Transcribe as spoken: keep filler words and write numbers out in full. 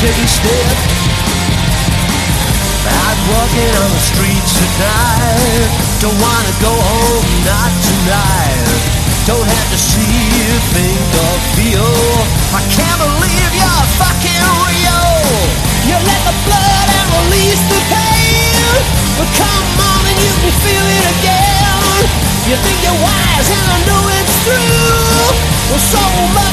take a step. I'm walking on the streets tonight. Don't wanna go home, not tonight. Don't have to see, think or feel. I can't believe you're fucking real. You let the blood and release the pain. But come on and you can feel it again. You think you're wise and I know it's true. Well, so much